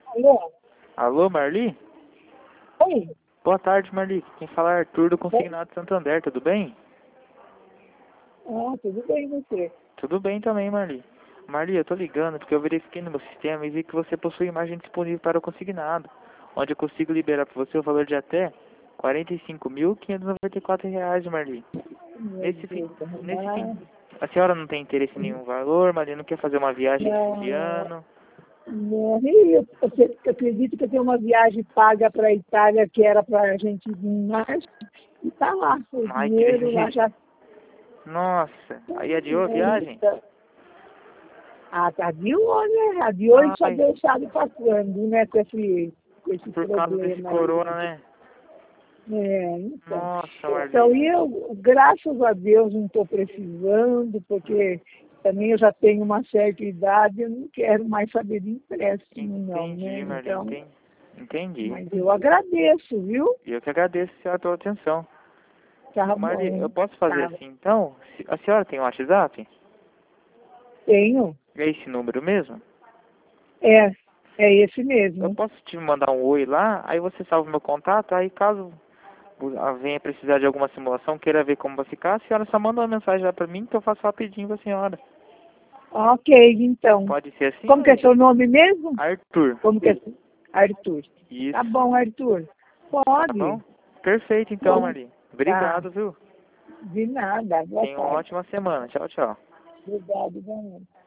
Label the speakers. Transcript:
Speaker 1: Alô?
Speaker 2: Alô, Marli?
Speaker 1: Oi?
Speaker 2: Boa tarde, Marli. Quem fala é Arthur do Consignado Santander, tudo bem?
Speaker 1: Ah, tudo bem, você?
Speaker 2: Tudo bem também, Marli. Marli, eu tô ligando porque eu verifiquei no meu sistema e vi que você possui imagem disponível para o consignado, onde eu consigo liberar para você o valor de até R$ 45.594, Marli.
Speaker 1: Meu
Speaker 2: Nesse fim,
Speaker 1: Deus,
Speaker 2: nesse fim,
Speaker 1: ah,
Speaker 2: a senhora não tem interesse em nenhum valor, Marli, não quer fazer uma viagem esse
Speaker 1: não,
Speaker 2: ano?
Speaker 1: não. E eu acredito que eu tenho uma viagem paga para a Itália que era para a gente ir em março e tá lá, o
Speaker 2: Ai, que...
Speaker 1: dinheiro lá já.
Speaker 2: Nossa, aí adiou a viagem?
Speaker 1: Adiou, né? Adiou e só
Speaker 2: Ai,
Speaker 1: deixado passando, né? Com esse
Speaker 2: por causa desse
Speaker 1: problema aí.
Speaker 2: corona, né?
Speaker 1: Então.
Speaker 2: Nossa,
Speaker 1: Então,
Speaker 2: Marli.
Speaker 1: e eu, graças a Deus, não estou precisando, porque também eu já tenho uma certa idade, eu não quero mais saber de empréstimo, não, né?
Speaker 2: Entendi, Marli,
Speaker 1: Então,
Speaker 2: entendi.
Speaker 1: mas eu agradeço, viu?
Speaker 2: E eu que agradeço a senhora pela atenção.
Speaker 1: Tá
Speaker 2: Marli,
Speaker 1: bom.
Speaker 2: eu posso fazer
Speaker 1: Tá.
Speaker 2: assim, então? A senhora tem um WhatsApp?
Speaker 1: Tenho.
Speaker 2: É esse número mesmo?
Speaker 1: É, é esse
Speaker 2: Eu
Speaker 1: mesmo.
Speaker 2: posso te mandar um oi lá, aí você salva o meu contato, aí caso venha precisar de alguma simulação, queira ver como vai ficar, a senhora só manda uma mensagem lá pra mim que eu faço rapidinho pra senhora.
Speaker 1: Ok, então.
Speaker 2: Pode ser assim,
Speaker 1: Como que é
Speaker 2: Marli?
Speaker 1: seu nome mesmo?
Speaker 2: Arthur.
Speaker 1: Como que é? Arthur. Tá
Speaker 2: Isso,
Speaker 1: bom, Arthur.
Speaker 2: tá
Speaker 1: Pode.
Speaker 2: bom? Perfeito então,
Speaker 1: Bom,
Speaker 2: Marli.
Speaker 1: tá.
Speaker 2: Obrigado, viu?
Speaker 1: De nada. Boa
Speaker 2: Tenha uma
Speaker 1: tarde.
Speaker 2: ótima semana. Tchau, tchau.
Speaker 1: Obrigado, bom.